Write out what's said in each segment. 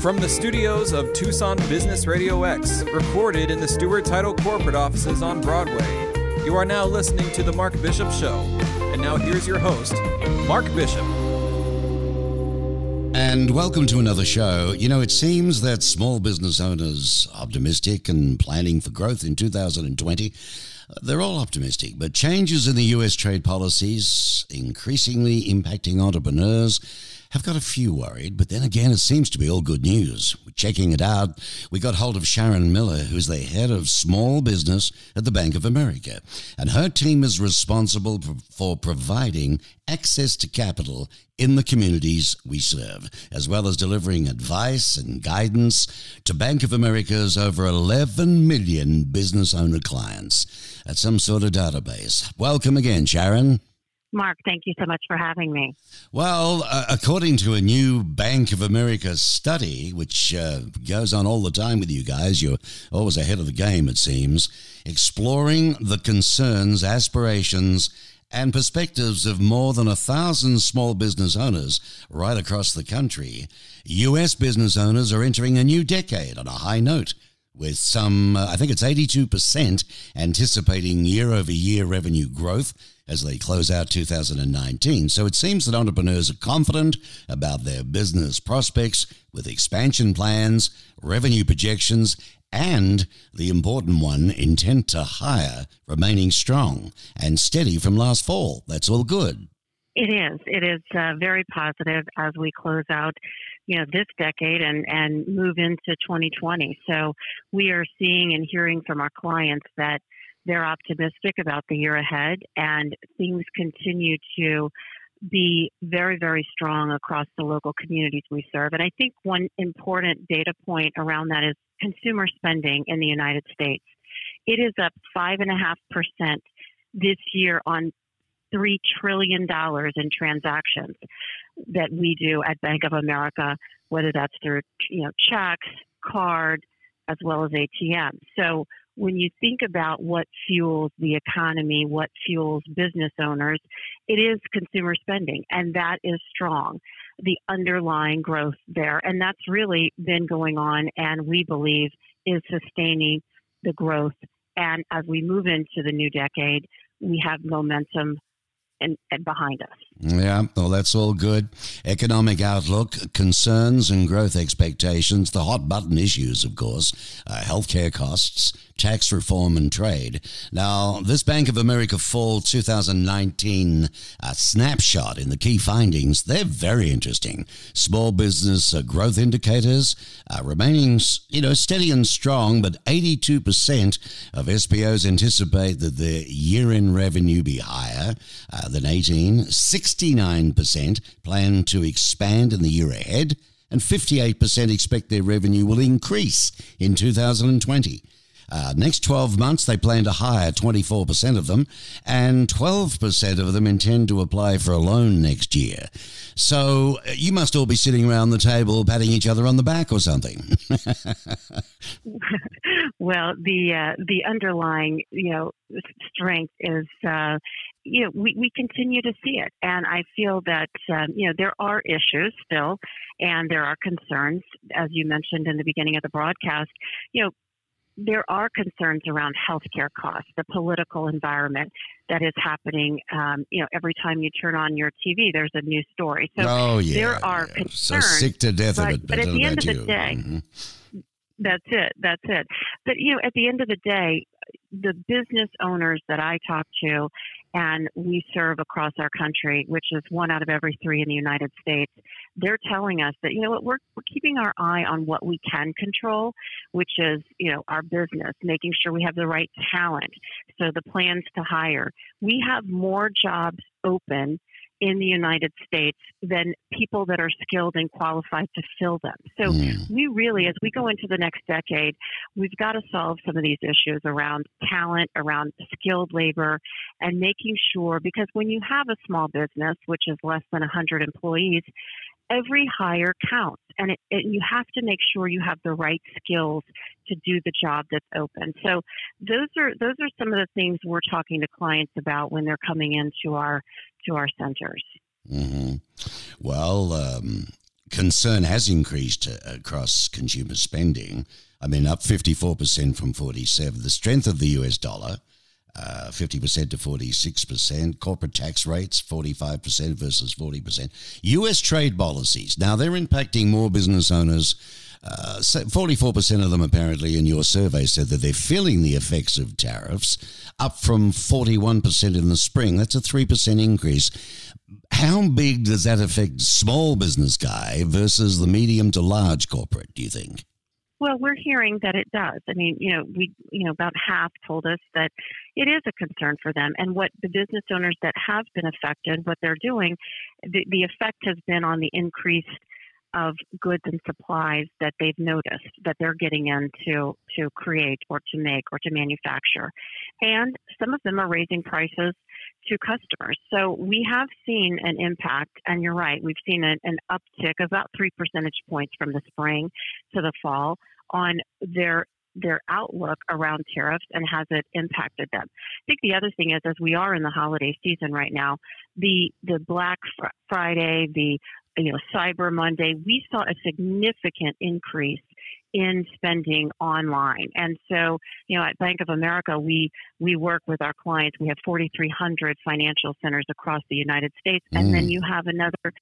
From the studios of Tucson Business Radio X, recorded in the Stewart Title corporate offices on Broadway, you are now listening to The Mark Bishop Show. And now here's your host, Mark Bishop. And welcome to another show. You know, it seems that small business owners are optimistic and planning for growth in 2020. They're all optimistic, but changes in the U.S. trade policies, increasingly impacting entrepreneurs, have got a few worried, but then again, it seems to be all good news. We're checking it out. We got hold of Sharon Miller, who's the head of small business at the Bank of America, and her team is responsible for providing access to capital in the communities we serve, as well as delivering advice and guidance to Bank of America's over 11 million business owner clients. That's some sort of database. Welcome again, Sharon. Mark, thank you so much for having me. Well, according to a new Bank of America study, which goes on all the time with you guys, you're always ahead of the game, it seems, exploring the concerns, aspirations, and perspectives of more than 1,000 small business owners right across the country. U.S. business owners are entering a new decade on a high note, with some, I think it's 82% anticipating year-over-year revenue growth as they close out 2019. So it seems that entrepreneurs are confident about their business prospects with expansion plans, revenue projections, and the important one, intent to hire, remaining strong and steady from last fall. That's all good. It is. It is very positive as we close out, this decade and move into 2020. So we are seeing and hearing from our clients that they're optimistic about the year ahead, and things continue to be very, very strong across the local communities we serve. And I think one important data point around that is consumer spending in the United States. It is up 5.5% this year on $3 trillion in transactions that we do at Bank of America, whether that's through checks, card, as well as ATM. So when you think about what fuels the economy, what fuels business owners, it is consumer spending, and that is strong, the underlying growth there. And that's really been going on, and we believe is sustaining the growth. And as we move into the new decade, we have momentum and behind us. Yeah, well, that's all good. Economic outlook, concerns and growth expectations, the hot button issues, of course, healthcare costs, tax reform and trade. Now, this Bank of America Fall 2019 snapshot in the key findings, they're very interesting. Small business growth indicators remaining, steady and strong, but 82% of SBOs anticipate that their year-end revenue be higher than 18. 69% plan to expand in the year ahead, and 58% expect their revenue will increase in 2020. Next 12 months, they plan to hire 24% of them, and 12% of them intend to apply for a loan next year. So you must all be sitting around the table patting each other on the back or something. Well, the underlying, strength is, we continue to see it. And I feel that, there are issues still, and there are concerns, as you mentioned in the beginning of the broadcast. There are concerns around healthcare costs, the political environment that is happening. Every time you turn on your TV, there's a new story. So there are concerns. So sick to death of it. But at the end of the day, That's it. But, at the end of the day, the business owners that I talk to, and we serve across our country, which is 1 out of every 3 in the United States, they're telling us that, we're keeping our eye on what we can control, which is, our business, making sure we have the right talent. So the plans to hire. We have more jobs open in the United States than people that are skilled and qualified to fill them. So we really, as we go into the next decade, we've got to solve some of these issues around talent, around skilled labor, and making sure, because when you have a small business, which is less than 100 employees, every hire counts, and you have to make sure you have the right skills to do the job that's open. So those are some of the things we're talking to clients about when they're coming into our centers. Mm-hmm. Well, concern has increased across consumer spending. I mean, up 54% from 47. The strength of the US dollar, 50% to 46%. Corporate tax rates, 45% versus 40%. US trade policies. Now, they're impacting more business owners. 44% of them apparently in your survey said that they're feeling the effects of tariffs, up from 41% in the spring. That's a 3% increase. How big does that affect small business guy versus the medium to large corporate, do you think? Well, we're hearing that it does. I mean, about half told us that it is a concern for them. And what the business owners that have been affected, what they're doing, the effect has been on the increase of goods and supplies that they've noticed that they're getting in to create or to make or to manufacture. And some of them are raising prices to customers. So we have seen an impact, and you're right, we've seen an uptick of about 3 percentage points from the spring to the fall on their outlook around tariffs and has it impacted them. I think the other thing is, as we are in the holiday season right now, the Black Friday, the Cyber Monday, we saw a significant increase in spending online. And so, at Bank of America, we work with our clients. We have 4,300 financial centers across the United States. And then you have another,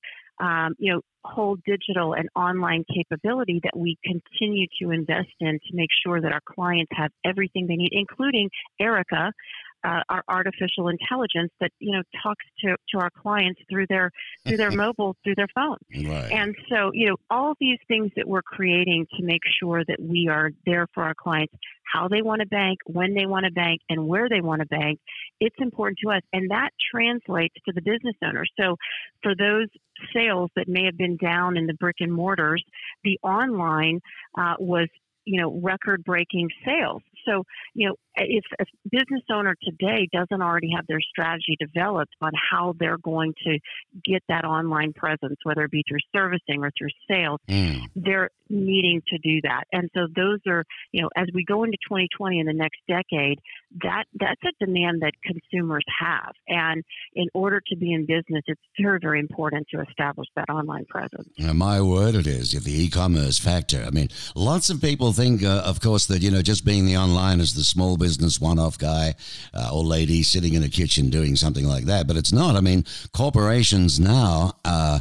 whole digital and online capability that we continue to invest in to make sure that our clients have everything they need, including Erica, our artificial intelligence that talks to our clients through their mobile, through their phone. Right. And so all these things that we're creating to make sure that we are there for our clients, how they want to bank, when they want to bank, and where they want to bank, it's important to us, and that translates to the business owner. So for those sales that may have been down in the brick and mortars, the online was record-breaking sales. So, if a business owner today doesn't already have their strategy developed on how they're going to get that online presence, whether it be through servicing or through sales, they're needing to do that. And so those are, as we go into 2020 and the next decade, that's a demand that consumers have. And in order to be in business, it's very, very important to establish that online presence. My word, it is, the e-commerce factor. I mean, lots of people think, of course, that, just being the online is the small business one-off guy or lady sitting in a kitchen doing something like that. But it's not. I mean, corporations now,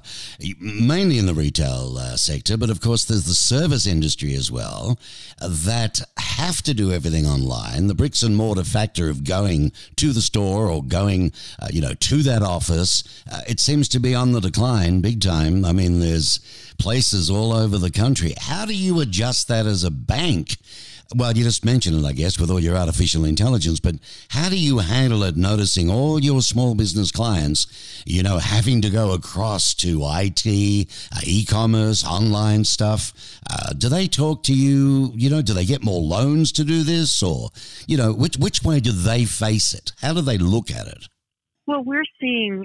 mainly in the retail sector, but of course there's the service industry as well, that have to do everything online. The bricks and mortar factor of going to the store or going, to that office, it seems to be on the decline big time. I mean, there's places all over the country. How do you adjust that as a bank? Well, you just mentioned it, I guess, with all your artificial intelligence, but how do you handle it, noticing all your small business clients, having to go across to IT, e-commerce, online stuff? Do they talk to you? Do they get more loans to do this? Or, which way do they face it? How do they look at it? Well, we're seeing,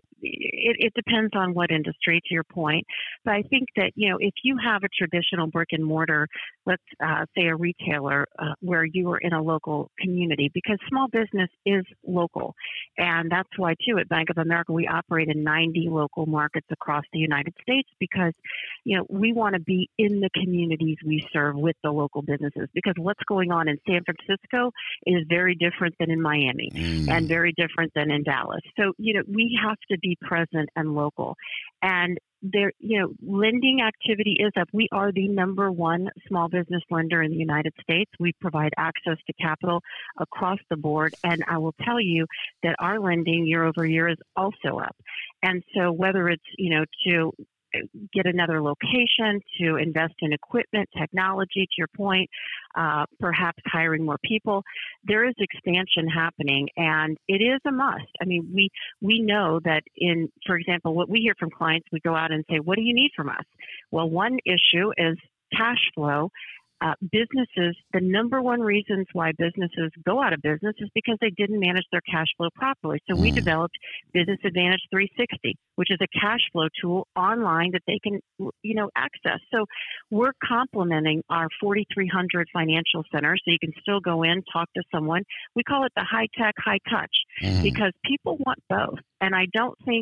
it depends on what industry, to your point. But I think that, if you have a traditional brick and mortar, let's say a retailer where you are in a local community, because small business is local. And that's why, too, at Bank of America, we operate in 90 local markets across the United States because, we want to be in the communities we serve with the local businesses. Because what's going on in San Francisco is very different than in Miami and very different than in Dallas. So, we have to be present and local. And there, lending activity is up. We are the number one small business lender in the United States. We provide access to capital across the board. And I will tell you that our lending year over year is also up. And so whether it's, to get another location, to invest in equipment, technology, to your point, perhaps hiring more people, there is expansion happening, and it is a must. I mean, we know that for example, what we hear from clients, we go out and say, what do you need from us? Well, one issue is cash flow. Businesses, the number one reasons why businesses go out of business is because they didn't manage their cash flow properly. So we developed Business Advantage 360, which is a cash flow tool online that they can, access. So we're complementing our 4,300 financial centers, so you can still go in, talk to someone. We call it the high tech, high touch, because people want both. And I don't think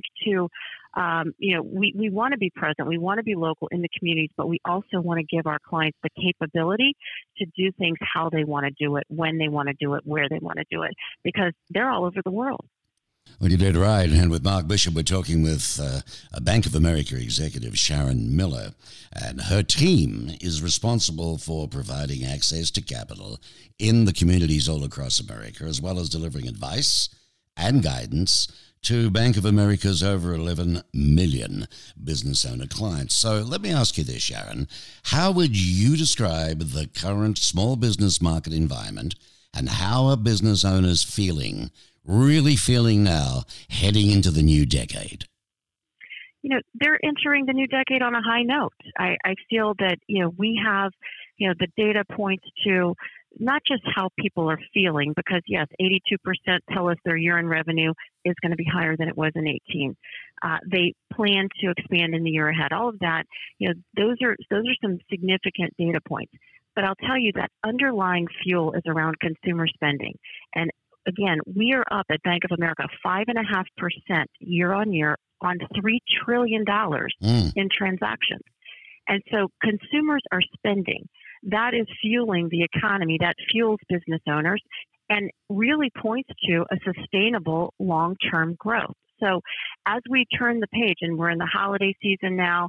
we want to be present, we want to be local in the communities, but we also want to give our clients the capability to do things how they want to do it, when they want to do it, where they want to do it, because they're all over the world. Well, you did right. And with Mark Bishop, we're talking with a Bank of America executive, Sharon Miller, and her team is responsible for providing access to capital in the communities all across America, as well as delivering advice and guidance to Bank of America's over 11 million business owner clients. So let me ask you this, Sharon. How would you describe the current small business market environment, and how are business owners really feeling now, heading into the new decade? They're entering the new decade on a high note. I feel that, we have, the data points to not just how people are feeling, because yes, 82% tell us their year-end revenue is going to be higher than it was in 18. They plan to expand in the year ahead. All of that, those are some significant data points. But I'll tell you that underlying fuel is around consumer spending. And again, we are up at Bank of America 5.5% year on year on $3 trillion in transactions. And so consumers are spending. That is fueling the economy, that fuels business owners, and really points to a sustainable long-term growth. So as we turn the page, and we're in the holiday season now,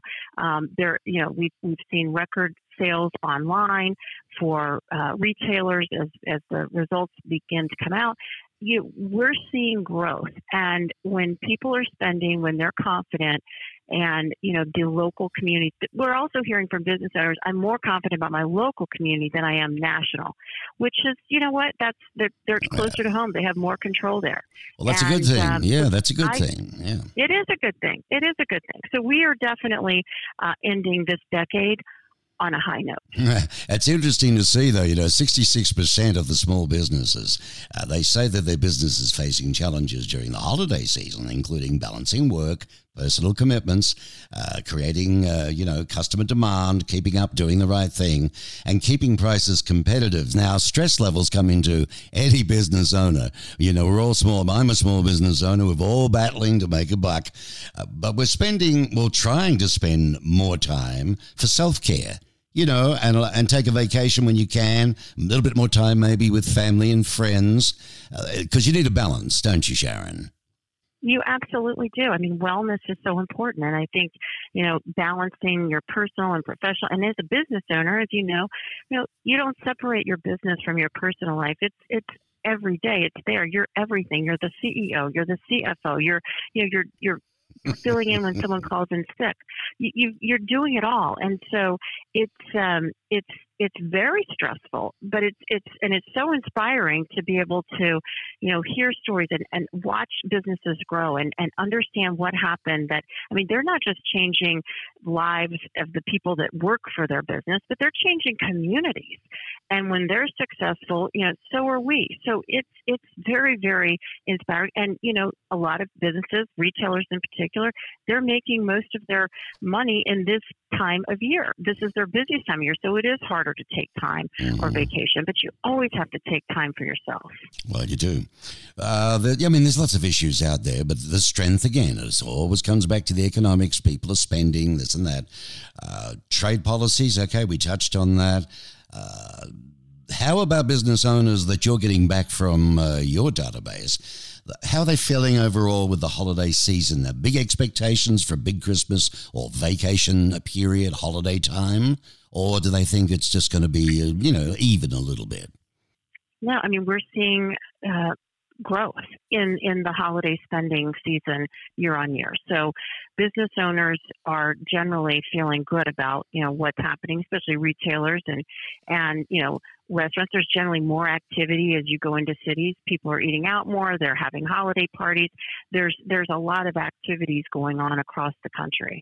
we've seen record sales online for retailers as the results begin to come out. We're seeing growth, and when people are spending, when they're confident, and the local community, we're also hearing from business owners, I'm more confident about my local community than I am national, which is, they're closer to home. They have more control there. Well, that's a good thing. That's a good thing. Yeah, it is a good thing. It is a good thing. So we are definitely ending this decade on a high note. It's interesting to see, though, 66% of the small businesses, they say that their business is facing challenges during the holiday season, including balancing work, personal commitments, creating, customer demand, keeping up, doing the right thing, and keeping prices competitive. Now, stress levels come into any business owner. We're all small. I'm a small business owner. We're all battling to make a buck, but we're trying to spend more time for self-care. And take a vacation when you can, a little bit more time maybe with family and friends, because you need a balance, don't you, Sharon? You absolutely do. I mean, wellness is so important. And I think, balancing your personal and professional, and as a business owner, as you know, you don't separate your business from your personal life. It's every day. It's there. You're everything. You're the CEO. You're the CFO. You're filling in when someone calls in sick. You're doing it all, and so it's very stressful. But it's so inspiring to be able to hear stories and watch businesses grow and understand what happened. They're not just changing lives of the people that work for their business, but they're changing communities. And when they're successful, so are we. So it's very, very inspiring. And, a lot of businesses, retailers in particular, they're making most of their money in this time of year. This is their busiest time of year. So it is harder to take time or vacation, but you always have to take time for yourself. Well, you do. There's lots of issues out there, but the strength, again, it always comes back to the economics. People are spending this and that. Trade policies, okay, we touched on that. How about business owners that you're getting back from your database? How are they feeling overall with the holiday season? Are big expectations for a big Christmas or vacation period, holiday time? Or do they think it's just going to be, even a little bit? No, we're seeing growth in the holiday spending season year on year. So business owners are generally feeling good about, what's happening, especially retailers and restaurants. There's generally more activity as you go into cities. People are eating out more. They're having holiday parties. There's a lot of activities going on across the country.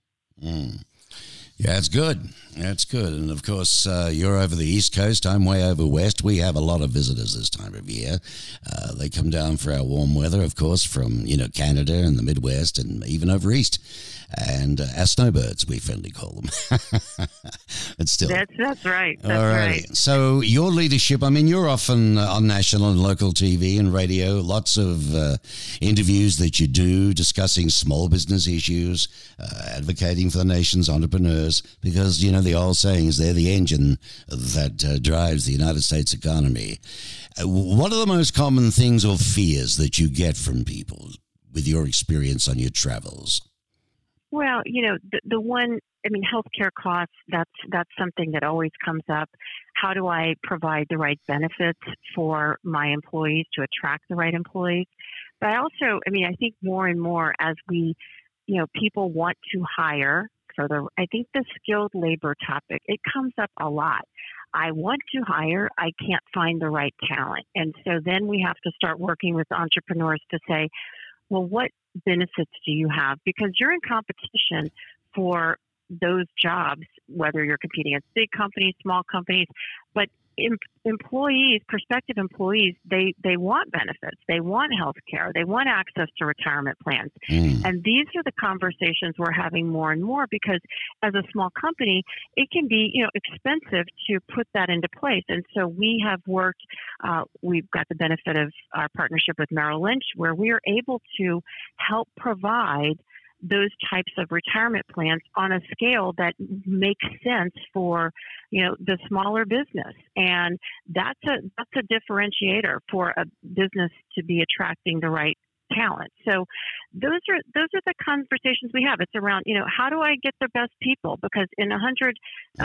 Yeah, it's good. That's good. And, of course, you're over the East Coast. I'm way over West. We have a lot of visitors this time of year. They come down for our warm weather, of course, from, Canada and the Midwest and even over East. And our snowbirds, we friendly call them. but still. That's right. That's All right. So your leadership, I mean, you're often on national and local TV and radio, lots of interviews that you do discussing small business issues, advocating for the nation's entrepreneurs, because, you know, the old saying is they're the engine that drives the United States economy. What are the most common things or fears that you get from people with your experience on your travels? Well, you know, the one, I mean, healthcare costs, that's something that always comes up. How do I provide the right benefits for my employees to attract the right employees? But I also, I mean, I think more and more as we, you know, people want to hire further, I think the skilled labor topic, it comes up a lot. I want to hire, I can't find the right talent. And so then we have to start working with entrepreneurs to say, well, what benefits do you have? Because you're in competition for those jobs, whether you're competing against big companies, small companies, but employees, prospective employees, they want benefits, they want health care, they want access to retirement plans. And these are the conversations we're having more and more, because as a small company, it can be, you know, expensive to put that into place. And so we have worked, we've got the benefit of our partnership with Merrill Lynch, where we are able to help provide those types of retirement plans on a scale that makes sense for, you know, the smaller business. And that's a differentiator for a business to be attracting the right talent. So those are the conversations we have. It's around, you know, how do I get the best people? Because in 100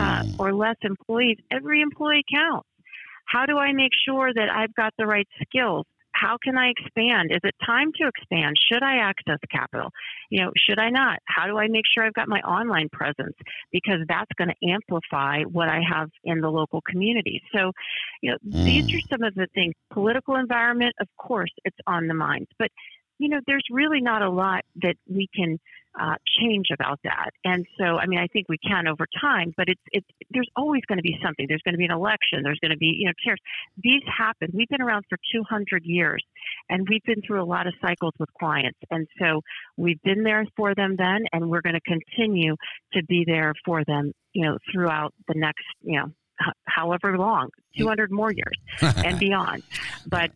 or less employees, every employee counts. How do I make sure that I've got the right skills? How can I expand? Is it time to expand? Should I access capital? You know, should I not? How do I make sure I've got my online presence? Because that's going to amplify what I have in the local community. So, you know, these are some of the things. Political environment, of course, it's on the minds. But, you know, there's really not a lot that we can change about that. And so, I mean, I think we can over time, but there's always going to be something. There's going to be an election. There's going to be, you know, tariffs. These happen. We've been around for 200 years, and we've been through a lot of cycles with clients. And so we've been there for them then, and we're going to continue to be there for them, you know, throughout the next, you know, however long, 200 more years and beyond. But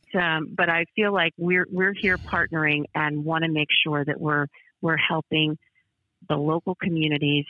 I feel like we're here partnering and want to make sure that we're helping the local communities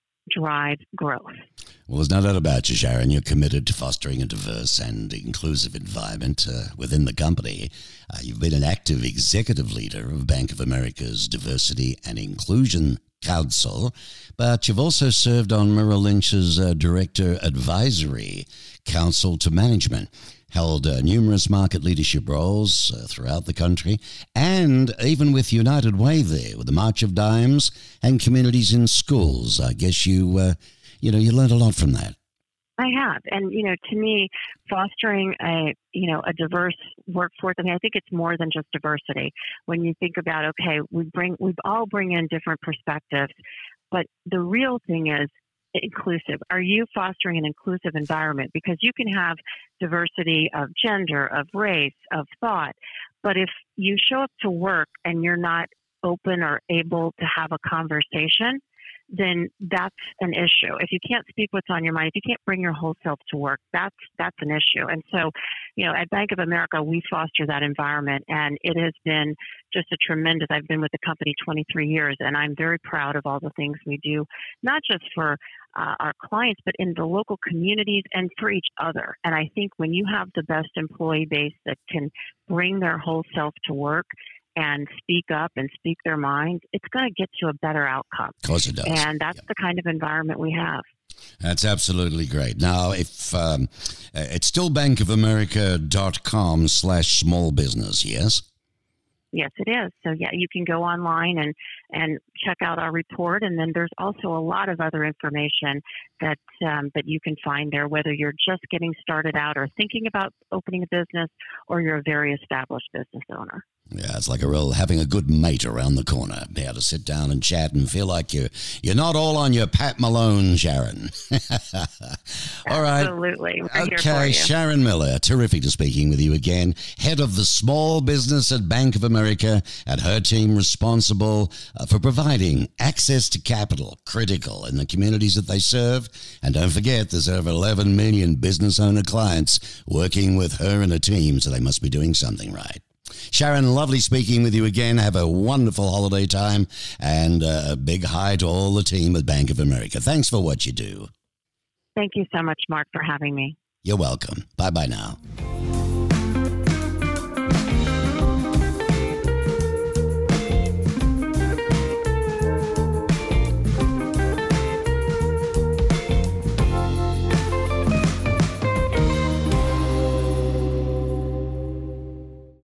drive growth. Well, there's no doubt about you, Sharon. You're committed to fostering a diverse and inclusive environment within the company. You've been an active executive leader of Bank of America's Diversity and Inclusion Council, but you've also served on Merrill Lynch's Director Advisory Council to Management, held numerous market leadership roles throughout the country, and even with United Way there, with the March of Dimes and Communities in Schools. I guess you learned a lot from that. I have. And, you know, to me, fostering a diverse workforce, I mean, I think it's more than just diversity. When you think about, okay, we all bring in different perspectives, but the real thing is inclusive. Are you fostering an inclusive environment? Because you can have diversity of gender, of race, of thought, but if you show up to work and you're not open or able to have a conversation, then that's an issue. If you can't speak what's on your mind, if you can't bring your whole self to work, that's an issue. And so, you know, at Bank of America, we foster that environment, and it has been just a tremendous. I've been with the company 23 years, and I'm very proud of all the things we do, not just for our clients, but in the local communities and for each other. And I think when you have the best employee base that can bring their whole self to work and speak up and speak their mind, it's going to get to a better outcome. Of course it does. And that's the kind of environment we have. That's absolutely great. Now, if it's still bankofamerica.com/small business, yes? Yes, it is. So, yeah, you can go online and check out our report. And then there's also a lot of other information that you can find there, whether you're just getting started out or thinking about opening a business or you're a very established business owner. Yeah, it's like having a good mate around the corner. Be able to sit down and chat and feel like you're not all on your Pat Malone, Sharon. All right. Absolutely. We're here for Okay, you. Sharon Miller, terrific to speaking with you again. Head of the small business at Bank of America, and her team responsible for providing access to capital, critical in the communities that they serve. And don't forget, there's over 11 million business owner clients working with her and her team, so they must be doing something right. Sharon, lovely speaking with you again. Have a wonderful holiday time, and a big hi to all the team at Bank of America. Thanks for what you do. Thank you so much, Mark, for having me. You're welcome. Bye-bye now.